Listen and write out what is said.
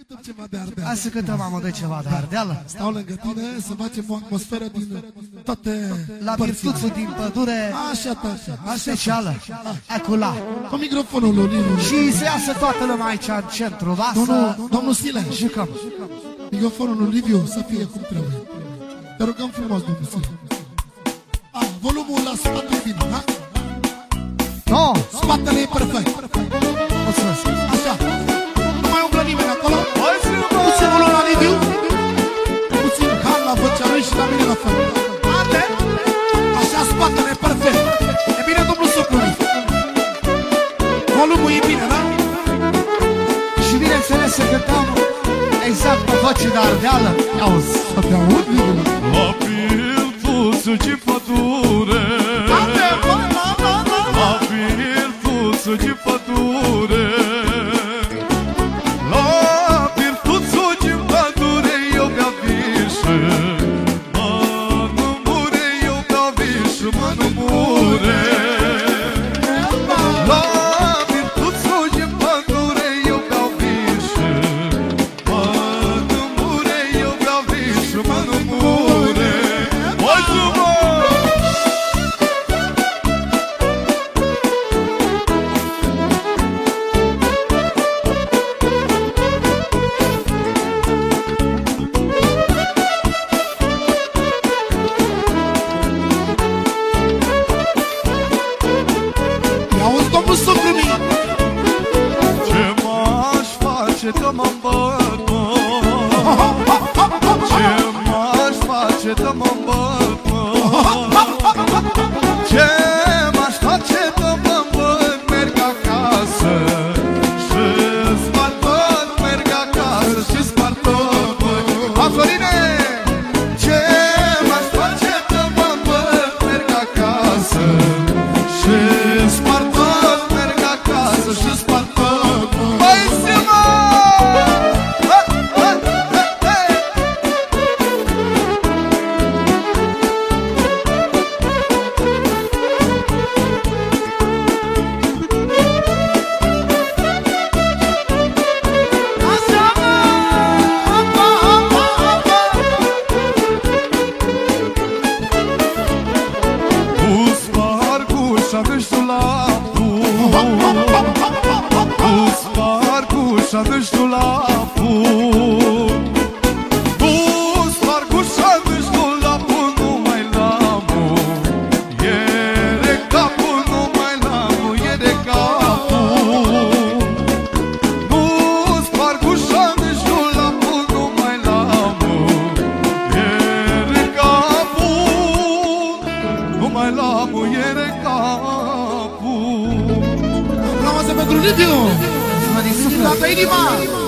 cântăm ceva de Ardeal. Hai să cântăm amândoi ceva de Ardeal. Stau lângă tine să facem o atmosferă din toate la virtuțul din pădure. Așa, așa. Specială. Acula. Cu microfonul lui Liviu. Și să iasă toată lumea aici în centru. Domnul Sile. Jucăm. Microfonul lui Liviu să fie cum trebuie. Te rugăm frumos, domnul Sile. Volumul la spate e bine, da? No. Spatele e perfect. Mulțumesc. Așa. Nu mai umblă nimeni acolo. Puțin volum la Liviu. Puțin cal la vocea lui și la mine la fel. Așa, spatele e perfect. E bine, domnul Socului. Volumul e bine, da? Și bineînțeles să cântăm exact pe vocii de Ardeală. Auzi. Să te aud, Liviu. La virtuțul de pădure. La virtuțul de pădure. La virtuțul de pădure eu beau vișă. Mă numure, eu beau vișă, mă numure. La virtuțul de pădure eu beau vișă. Mă numure, eu beau vișă, mă numure. Că mă îmbăt, mă. Ce m-aș face că mă îmbăt, mă. Ce m-aș face că mă îmbăt, merg acasă și spart tot, merg acasă și spart tot, mă. A, Florine! Ce m-aș face că mă îmbăt, merg acasă și spart tot, merg acasă și spart tot, mă. Băi, Simă! Deci tu la pun, tu spargușa, deci tu la pun, nu mai l-amu, e de capul, nu mai l-amu, e de capul. Tu spargușa, deci tu la pun, nu mai l-amu, e de capul, nu mai l-amu, e de capul. Aplauze pentru Liviu! Toată inima!